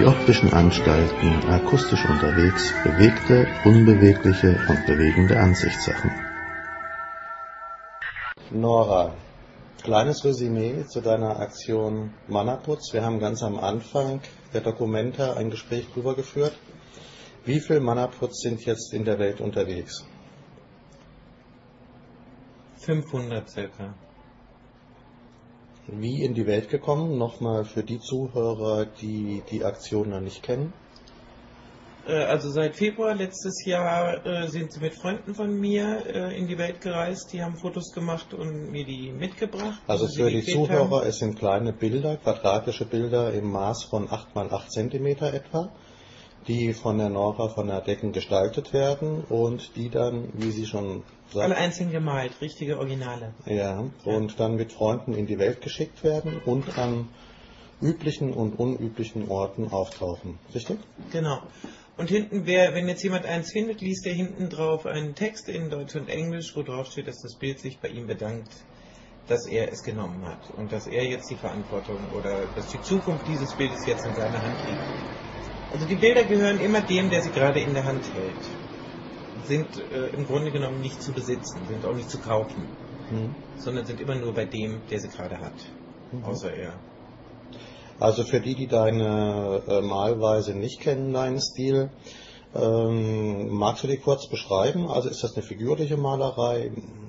die optischen Anstalten akustisch unterwegs bewegte, unbewegliche und bewegende Ansichtssachen. Nora, kleines Resümee zu deiner Aktion Mannerputz. Wir haben ganz am Anfang der Documenta ein Gespräch drüber geführt. Wie viel Mannerputz sind jetzt in der Welt unterwegs? 500 circa. Wie in die Welt gekommen? Nochmal für die Zuhörer, die die Aktion noch nicht kennen. Also seit Februar letztes Jahr sind sie mit Freunden von mir in die Welt gereist. Die haben Fotos gemacht und mir die mitgebracht. Also für die Zuhörer, es sind kleine Bilder, quadratische Bilder im Maß von 8 x 8 cm etwa, die von der Nora von der Decken gestaltet werden und die dann, wie sie schon sagt... Alle einzeln gemalt, richtige Originale. Ja, und dann mit Freunden in die Welt geschickt werden und an üblichen und unüblichen Orten auftauchen. Richtig? Genau. Und hinten, wenn jetzt jemand eins findet, liest er hinten drauf einen Text in Deutsch und Englisch, wo drauf steht, dass das Bild sich bei ihm bedankt, dass er es genommen hat und dass er jetzt die Verantwortung oder dass die Zukunft dieses Bildes jetzt in seiner Hand liegt. Also die Bilder gehören immer dem, der sie gerade in der Hand hält. Sind im Grunde genommen nicht zu besitzen, sind auch nicht zu kaufen, sondern sind immer nur bei dem, der sie gerade hat, außer er. Also für die deine Malweise nicht kennen, deinen Stil, magst du die kurz beschreiben? Also ist das eine figürliche Malerei?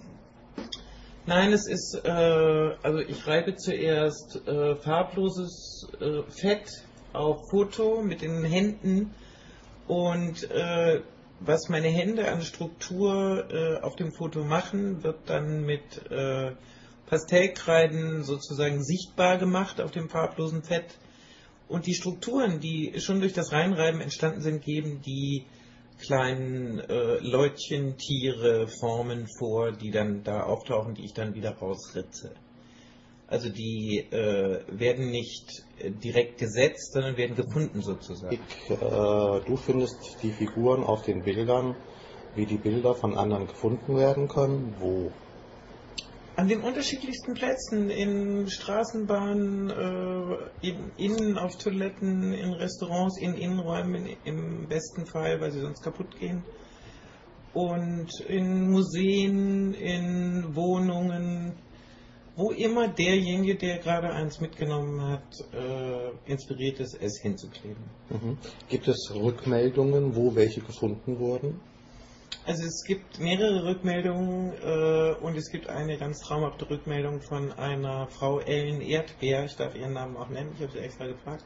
Nein, es ist, also ich reibe zuerst farbloses Fett auf Foto mit den Händen und was meine Hände an Struktur auf dem Foto machen, wird dann mit Pastellkreiden sozusagen sichtbar gemacht auf dem farblosen Fett. Und die Strukturen, die schon durch das Reinreiben entstanden sind, geben die kleinen Läutchen, Tiere, Formen vor, die dann da auftauchen, die ich dann wieder rausritze. Also die werden nicht direkt gesetzt, sondern werden gefunden sozusagen. Du findest die Figuren auf den Bildern, wie die Bilder von anderen gefunden werden können, wo? An den unterschiedlichsten Plätzen, in Straßenbahnen, innen auf Toiletten, in Restaurants, in Innenräumen im besten Fall, weil sie sonst kaputt gehen. Und in Museen, in Wohnungen, wo immer derjenige, der gerade eins mitgenommen hat, inspiriert ist, es hinzukleben. Gibt es Rückmeldungen, wo welche gefunden wurden? Also es gibt mehrere Rückmeldungen und es gibt eine ganz traumhafte Rückmeldung von einer Frau Ellen Erdbeer, ich darf ihren Namen auch nennen, ich habe sie extra gefragt.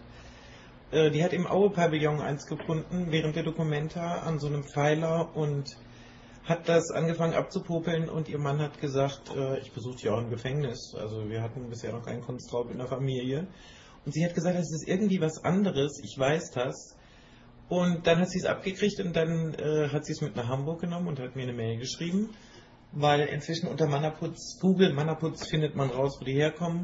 Die hat im Aue-Pavillon eins gefunden, während der Documenta an so einem Pfeiler und hat das angefangen abzupopeln und ihr Mann hat gesagt, ich besuche ja auch ein Gefängnis, also wir hatten bisher noch keinen Kunstraub in der Familie. Und sie hat gesagt, das ist irgendwie was anderes, ich weiß das. Und dann hat sie es abgekriegt und dann hat sie es mit nach Hamburg genommen und hat mir eine Mail geschrieben, weil inzwischen unter Mannerputz, Google Mannerputz findet man raus, wo die herkommen.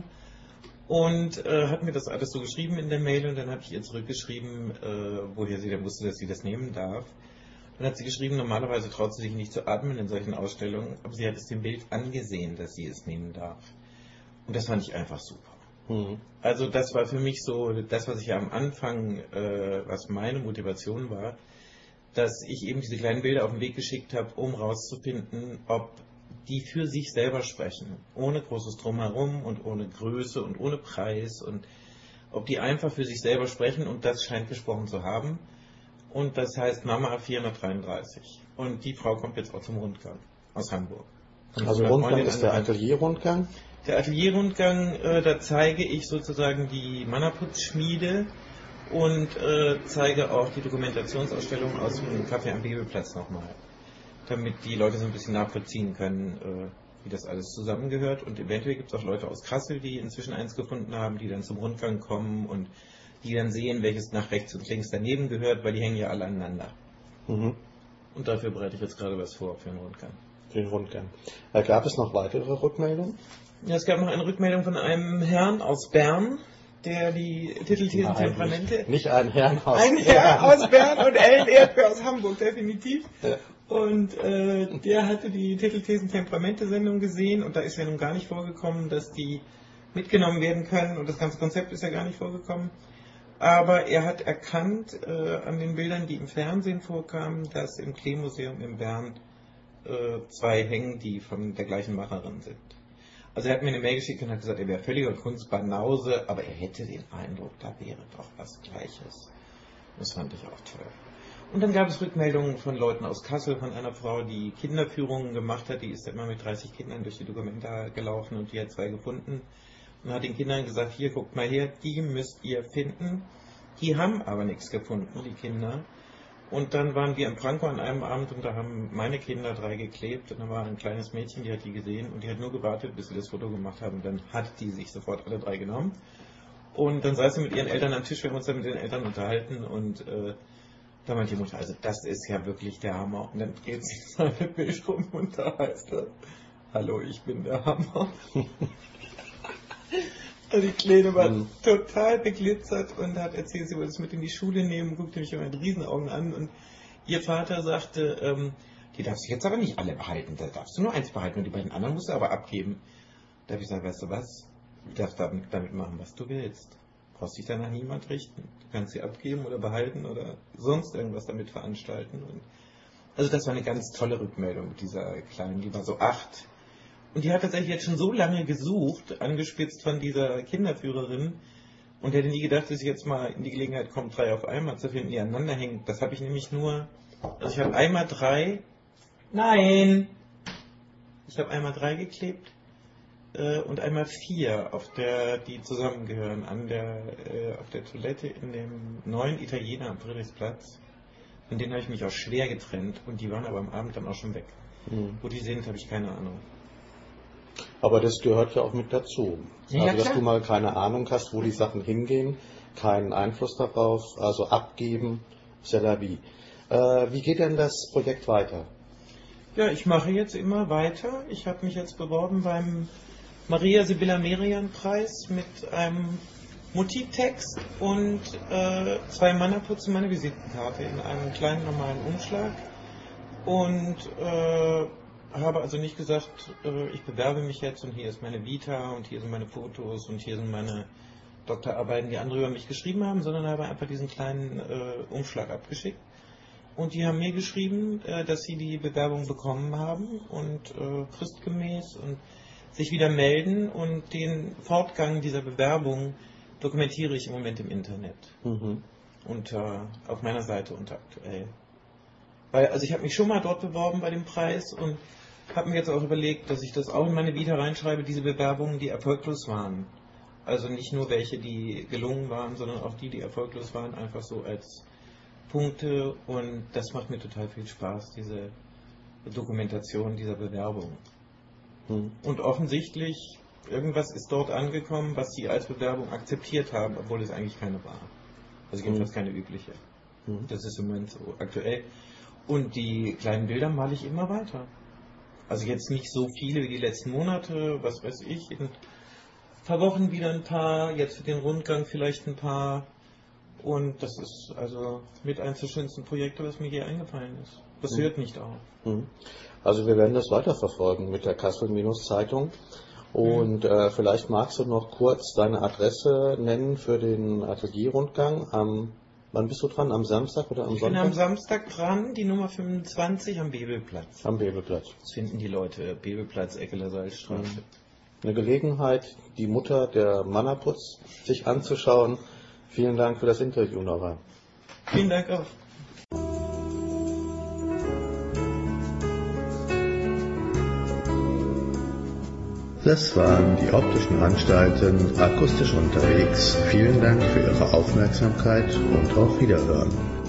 Und hat mir das alles so geschrieben in der Mail und dann habe ich ihr zurückgeschrieben, woher sie denn wusste, dass sie das nehmen darf. Dann hat sie geschrieben, normalerweise traut sie sich nicht zu atmen in solchen Ausstellungen, aber sie hat es dem Bild angesehen, dass sie es nehmen darf. Und das fand ich einfach super. Also das war für mich so, das was ich ja am Anfang, was meine Motivation war, dass ich eben diese kleinen Bilder auf den Weg geschickt habe, um rauszufinden, ob die für sich selber sprechen, ohne großes Drumherum und ohne Größe und ohne Preis und ob die einfach für sich selber sprechen und das scheint gesprochen zu haben. Und das heißt Mama 433. Und die Frau kommt jetzt auch zum Rundgang aus Hamburg. Also Rundgang ist der Atelierrundgang? Der Atelierrundgang, da zeige ich sozusagen die Mannerputz-Schmiede und zeige auch die Dokumentationsausstellung aus dem Café am Bebelplatz nochmal, damit die Leute so ein bisschen nachvollziehen können, wie das alles zusammengehört. Und eventuell gibt es auch Leute aus Kassel, die inzwischen eins gefunden haben, die dann zum Rundgang kommen und die dann sehen, welches nach rechts und links daneben gehört, weil die hängen ja alle aneinander. Und dafür bereite ich jetzt gerade was vor für den Rundgang. Für den Rundgang. Gab es noch weitere Rückmeldungen? Ja, es gab noch eine Rückmeldung von einem Herrn aus Bern, der die Titelthesen Temperamente... Nicht ein Herrn aus Bern. Ein Herr aus Bern und Ellen Erdbeer aus Hamburg, definitiv. Ja. Und der hatte die Titelthesen Temperamente-Sendung gesehen und da ist ja nun gar nicht vorgekommen, dass die mitgenommen werden können und das ganze Konzept ist ja gar nicht vorgekommen. Aber er hat erkannt an den Bildern, die im Fernsehen vorkamen, dass im Klee-Museum in Bern 2 hängen, die von der gleichen Macherin sind. Also er hat mir eine Mail geschickt und hat gesagt, er wäre völliger Kunstbanause, aber er hätte den Eindruck, da wäre doch was Gleiches. Das fand ich auch toll. Und dann gab es Rückmeldungen von Leuten aus Kassel, von einer Frau, die Kinderführungen gemacht hat, die ist immer mit 30 Kindern durch die Documenta gelaufen und die hat 2 gefunden. Und hat den Kindern gesagt, hier, guckt mal her, die müsst ihr finden. Die haben aber nichts gefunden, die Kinder. Und dann waren wir in Pankow an einem Abend und da haben meine Kinder 3 geklebt. Und da war ein kleines Mädchen, die hat die gesehen und die hat nur gewartet, bis wir das Foto gemacht haben. Dann hat die sich sofort alle 3 genommen. Und dann saß sie mit ihren Eltern am Tisch, wir haben uns dann mit den Eltern unterhalten und da meinte die Mutter, also das ist ja wirklich der Hammer. Und dann dreht sich seine Bild rum und da heißt er, hallo, ich bin der Hammer. Die Kleine war total beglitzert und hat erzählt, sie wollte es mit in die Schule nehmen, guckte mich mit Riesenaugen an und ihr Vater sagte, die darfst du jetzt aber nicht alle behalten, da darfst du nur 1 behalten und die beiden anderen musst du aber abgeben. Da habe ich gesagt, weißt du was, du darfst damit machen, was du willst. Brauchst dich danach niemand richten. Du kannst sie abgeben oder behalten oder sonst irgendwas damit veranstalten. Und also das war eine ganz tolle Rückmeldung mit dieser Kleinen, die war so 8. Und die hat tatsächlich jetzt schon so lange gesucht, angespitzt von dieser Kinderführerin, und hätte nie gedacht, dass ich jetzt mal in die Gelegenheit komme, 3 auf einmal zu finden, die aneinander hängen. Das habe ich nämlich nur, also ich habe einmal 3 geklebt und einmal 4, die zusammengehören, auf der Toilette in dem neuen Italiener am Friedrichsplatz. Von denen habe ich mich auch schwer getrennt und die waren aber am Abend dann auch schon weg. Wo die sind, habe ich keine Ahnung. Aber das gehört ja auch mit dazu. Ja, also, dass klar. du mal keine Ahnung hast, wo die Sachen hingehen, keinen Einfluss darauf, also abgeben, c'est la vie. Wie geht denn das Projekt weiter? Ja, ich mache jetzt immer weiter. Ich habe mich jetzt beworben beim Maria Sibylla Merian Preis mit einem Motivtext und 2 Mannerputz in meiner Visitenkarte in einem kleinen normalen Umschlag. Und habe also nicht gesagt, ich bewerbe mich jetzt und hier ist meine Vita und hier sind meine Fotos und hier sind meine Doktorarbeiten, die andere über mich geschrieben haben, sondern habe einfach diesen kleinen Umschlag abgeschickt. Und die haben mir geschrieben, dass sie die Bewerbung bekommen haben und fristgemäß und sich wieder melden, und den Fortgang dieser Bewerbung dokumentiere ich im Moment im Internet. Auf meiner Seite unter aktuell. Also ich habe mich schon mal dort beworben bei dem Preis und habe mir jetzt auch überlegt, dass ich das auch in meine Vita reinschreibe, diese Bewerbungen, die erfolglos waren. Also nicht nur welche, die gelungen waren, sondern auch die erfolglos waren, einfach so als Punkte, und das macht mir total viel Spaß, diese Dokumentation dieser Bewerbung. Und offensichtlich, irgendwas ist dort angekommen, was sie als Bewerbung akzeptiert haben, obwohl es eigentlich keine war. Also jedenfalls keine übliche. Das ist im Moment so aktuell. Und die kleinen Bilder male ich immer weiter. Also jetzt nicht so viele wie die letzten Monate, was weiß ich, in ein paar Wochen wieder ein paar, jetzt für den Rundgang vielleicht ein paar. Und das ist also mit eines der schönsten Projekte, was mir hier eingefallen ist. Das hört nicht auf. Also wir werden das weiterverfolgen mit der Kassel-Zeitung. Und vielleicht magst du noch kurz deine Adresse nennen für den Atelierrundgang. Wann bist du dran? Am Samstag oder am Sonntag? Ich bin am Samstag dran, die Nummer 25 am Bebelplatz. Am Bebelplatz. Das finden die Leute, Bebelplatz, Eckeler Salzstraße. Eine Gelegenheit, die Mutter der Mannerputz sich anzuschauen. Vielen Dank für das Interview, Nora. Vielen Dank auch. Das waren die optischen Anstalten akustisch unterwegs. Vielen Dank für Ihre Aufmerksamkeit und auf Wiederhören.